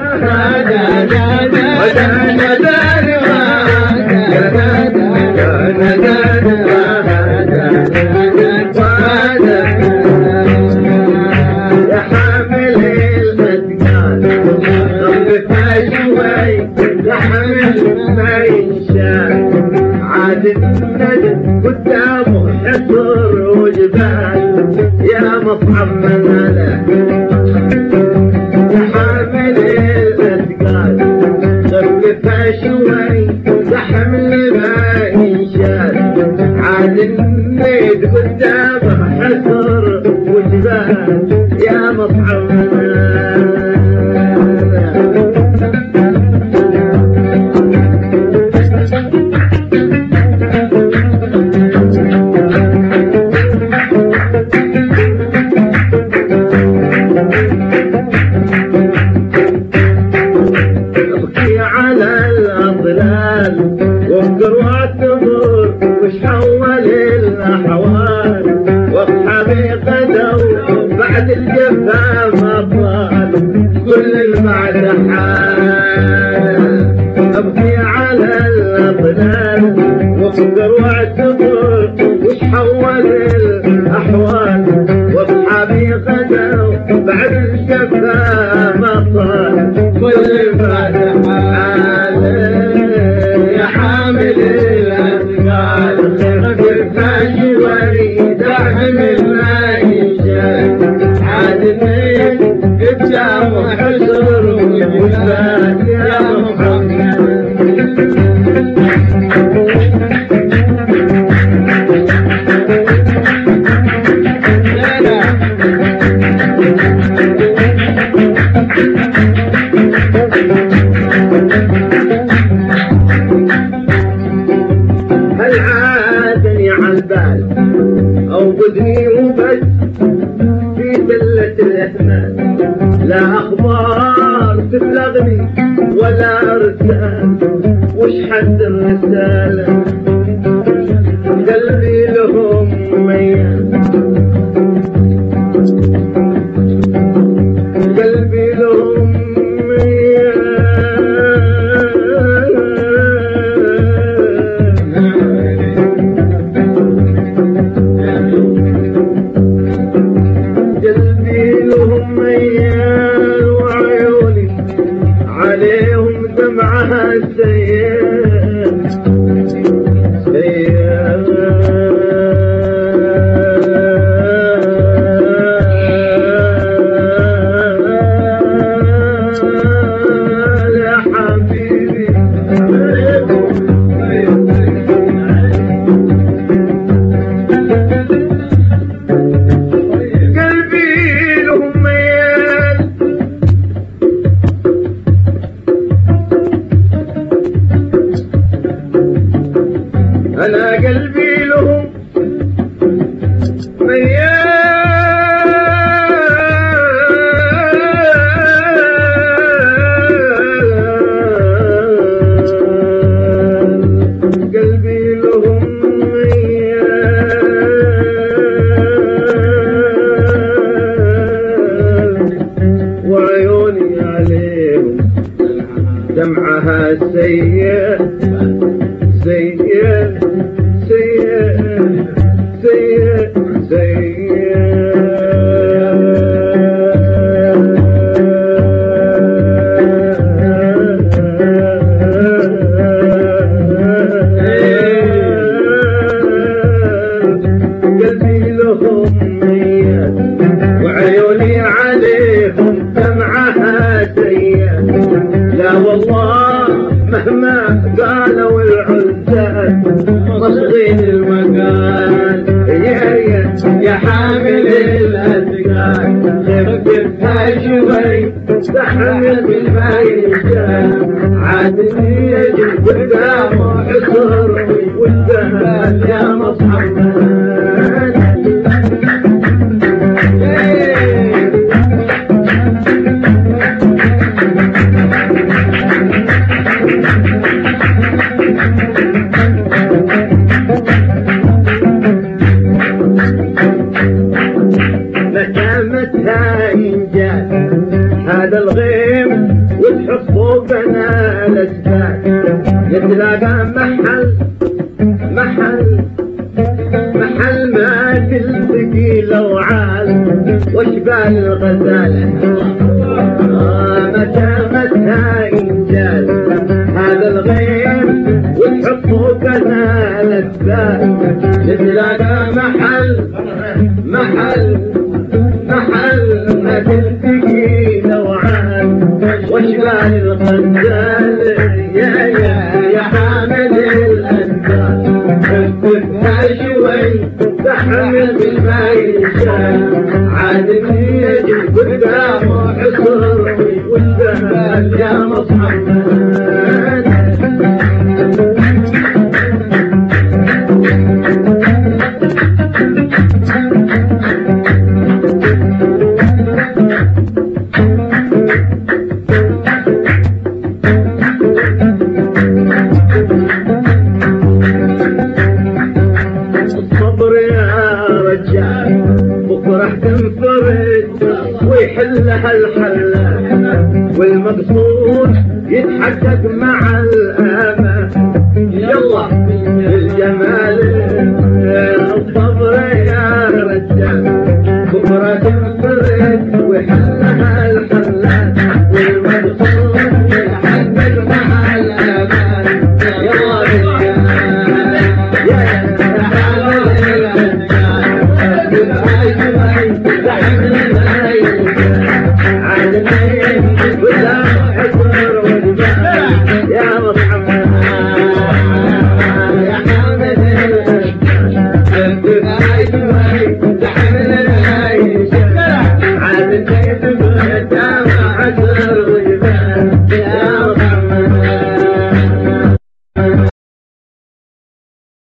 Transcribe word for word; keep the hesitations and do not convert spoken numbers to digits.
قدامه حصر وجبال يا مصعب مناله حامل الاثقال خففها شوي زحم اللي ما ينشال عاد النيد قدامه حصر وجبال يا مصعب مناله وافقر واعتبر وش حول الاحوال واصحابي غدوا بعد الجفا ما طال كل البعد حال ابكي على الاضلال وافقر واعتبر وش حول الاحوال واصحابي غدوا بعد الجفا ما طال كل البعد حال حامل الأثقال خففها شوي دعم ما ينشال عاد النيل قدام حصر وجبال يا محمد أوقدني وبس في سلة الأثمان لا أخبار تبلغني ولا أرسال وش حد الرسالة قلبي لهم ميال قلبي لهم عليهم دمعها سيال سيال يا حبيبي قلبي لهم ميال أنا قلبي لهم ميال قلبي لهم ميال وعيوني عليهم دمعها سيال سيال سيال سيال سيال قلبي لهم ميال وعيوني عليهم دمعها سيال لا والله مهما قالوا العزال مصغين المقال يا يا يا حامل الاثقال خففها شوي تحمل بالما ينشال عادني يجب قدامه حصر والسهل يا مصعب متى ينجال هذا الغيم حاله متى متى إنجاز هذا الغير وتحطه كذا للذات نتلاقى محل محل محل ما تلتقي نوعان واشبال الغزال يا يا يا حامل الأنفال كنت شوي تحمل بالماء الشام عادني يجي قدامه حصر والذهب يا مصحف بكره تنفرد ويحلها الحلال والمقصود يتحقق مع الآمال يلا الجمال الصبر يا رجال بكره تنفرد ويحلها الحلال